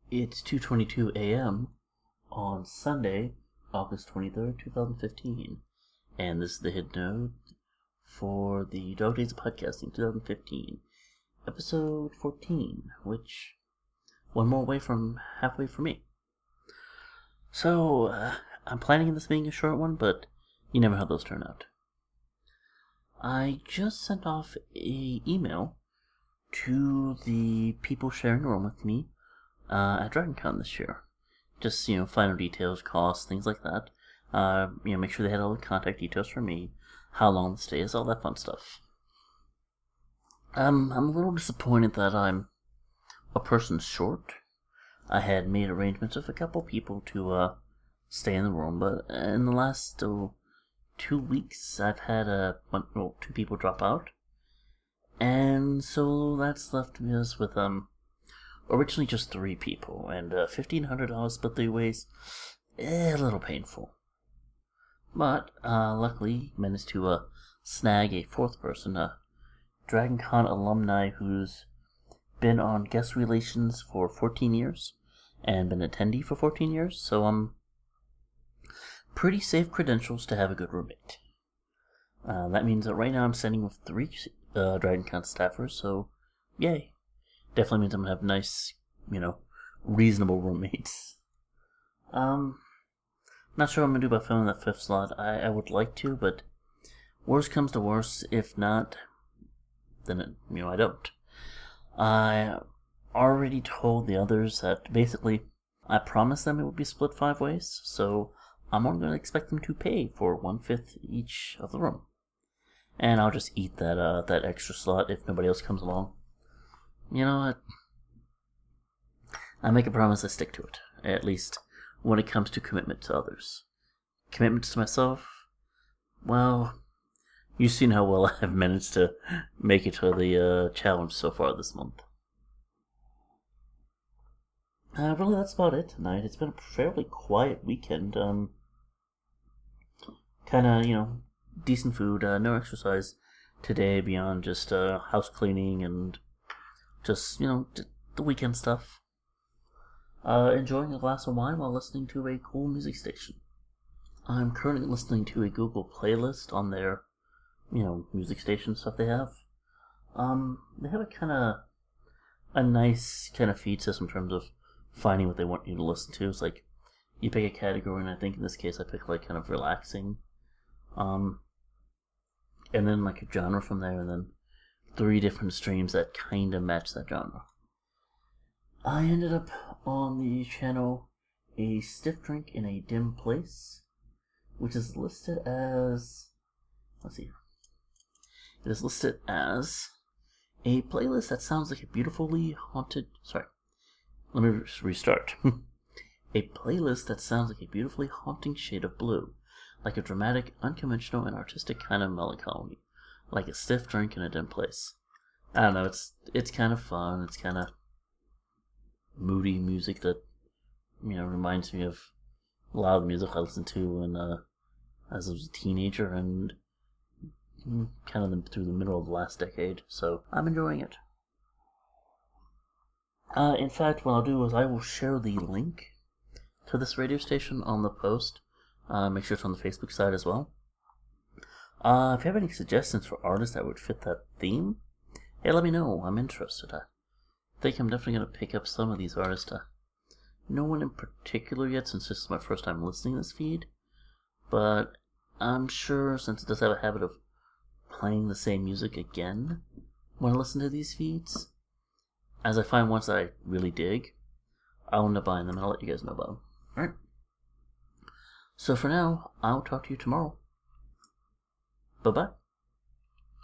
It's 2:22 a.m. on Sunday, August 23rd, 2015, and this is the Hidden Node for the Dog Days of Podcasting 2015, episode 14, which one more away from halfway for me. So, I'm planning on this being a short one, but you never know how those turn out. I just sent off an email to the people sharing the room with me at DragonCon this year. Just, final details, costs, things like that. Make sure they had all the contact details for me, how long the stay is, all that fun stuff. I'm a little disappointed that I'm a person short. I had made arrangements with a couple people to stay in the room, but in the last 2 weeks, I've had two people drop out. And so that's left us with originally just 3 people, and $1,500 split 3 ways, a little painful. But luckily managed to snag a 4th person, a DragonCon alumni who's been on guest relations for 14 years and been an attendee for 14 years, so pretty safe credentials to have a good roommate. That means that right now I'm sending with 3 DragonCon staffers, so yay. Definitely means I'm gonna have nice, reasonable roommates. Not sure what I'm gonna do about filling that 5th slot. I would like to, but worst comes to worst. If not, then I don't. I already told the others that basically I promised them it would be split 5 ways, so I'm only going to expect them to pay for 1/5 each of the room. And I'll just eat that extra slot if nobody else comes along. You know what? I make a promise, I stick to it. At least when it comes to commitment to others. Commitments to myself, well, you've seen how well I've managed to make it to the challenge so far this month. Really, that's about it tonight. It's been a fairly quiet weekend. Decent food, no exercise today beyond just house cleaning and just, the weekend stuff. Enjoying a glass of wine while listening to a cool music station. I'm currently listening to a Google playlist on their, music station stuff they have. They have a nice kind of feed system in terms of finding what they want you to listen to. It's like, you pick a category, and I think in this case I pick kind of relaxing. And then a genre from there, and then 3 different streams that kind of match that genre. I ended up on the channel A Stiff Drink in a Dim Place, which is listed as, it is listed as a playlist that sounds like a beautifully haunted, let me restart. A playlist that sounds like a beautifully haunting shade of blue, like a dramatic, unconventional, and artistic kind of melancholy, like a stiff drink in a dim place. I don't know, it's kind of fun, it's kind of moody music that, reminds me of a lot of the music I listened to when, as I was a teenager and kind of through the middle of the last decade, so I'm enjoying it. In fact, what I'll do is I will share the link to this radio station on the post. Make sure it's on the Facebook side as well. If you have any suggestions for artists that would fit that theme, hey, let me know. I'm interested. I think I'm definitely going to pick up some of these artists. No one in particular yet, since this is my first time listening to this feed. But I'm sure, since it does have a habit of playing the same music again when I listen to these feeds, as I find ones that I really dig, I'll end up buying them and I'll let you guys know about them. Alright? So for now, I'll talk to you tomorrow. Bye-bye.